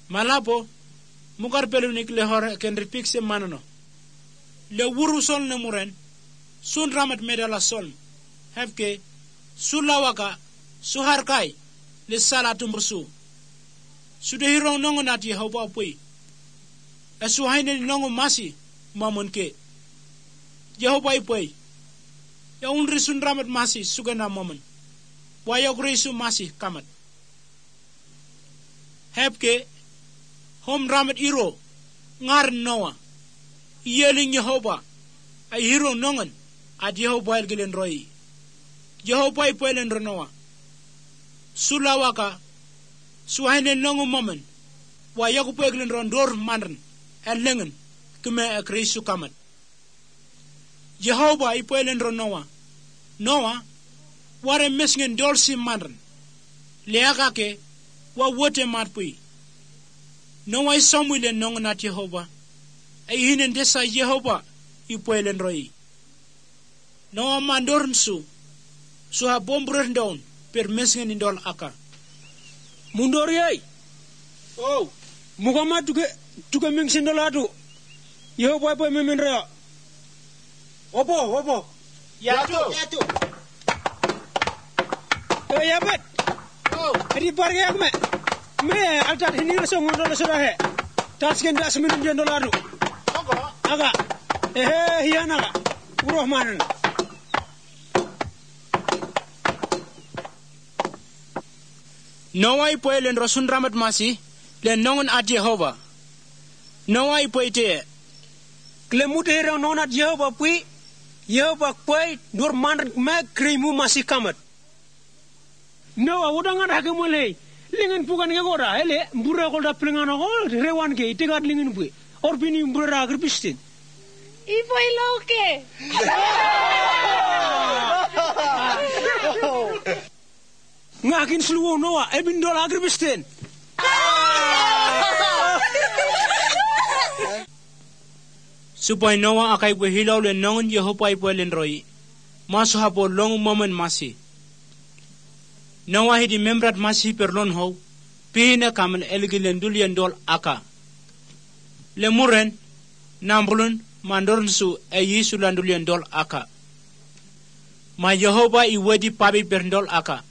Malapo mugar pelunik le hor ken ripik se manano. Le wuru sol ne muren sun ramat medala sol. Hefke sulawaka suharkai le salatum bersu. Sudah hirong nongo nati Yehova pui. Esu haine nongo masi mamun ke. Yehova ipui. Ya unri sun ramat masi sugana mamun. Waya su masi kamat. Hebke hom ramat iro ngar Noah. Yeling Yehova ay hiro nongon at Yehova elgilen roi. Yehova ipui len Noah. Sulawaka suhaine nongo mamun. Waya ku peglen rondor manren elengen keme akrisu kamat. Yehova ipui len Noah. Noah ware mesngen dolsi manren. Leaka ke wa wote matpui. Noah isomuile nongo nat Yehova. Ay hinen desa Yehova ipui len roi. Noah mandorn su ha bombrur down per mesngen indol aka. Mundur yai. Oh, Muhammad tuke mengsin doladu. Yehova ipui memenrea. Opo. Yatu. Ya bet. Oh, Adi parge ak me altat hini so ngondo so rahe. Tasken das minum den doladu. ogo. Aga. Hiana. Urahmanan. Noah ipui len rosun ramat masi len nongon at Yehova. Noah ipui te. Klemute herang nonat Yehova pui. Yehova pui dur man me krimu masih kamat. No, udangan hake mulai. Lingen pukan ke gora, hele mbura ko da plingan ko rewan ke itegat lingen pui. Orbini mbura agri pistin. Ipoi loke. Ngakin sluwo Noah ebin dol agri pistin. Supaya Noah akai pui hilau len nongon Yehova ipui len roi. Masu hapo long moment masi. Noah hidi membrat masi perlon ho. Pihina kamen elgilen dulien dol aka. Le muren nambulun mandorn su eyi sulan dulien dol aka. Ma Yehova iwedi pabi berndol aka.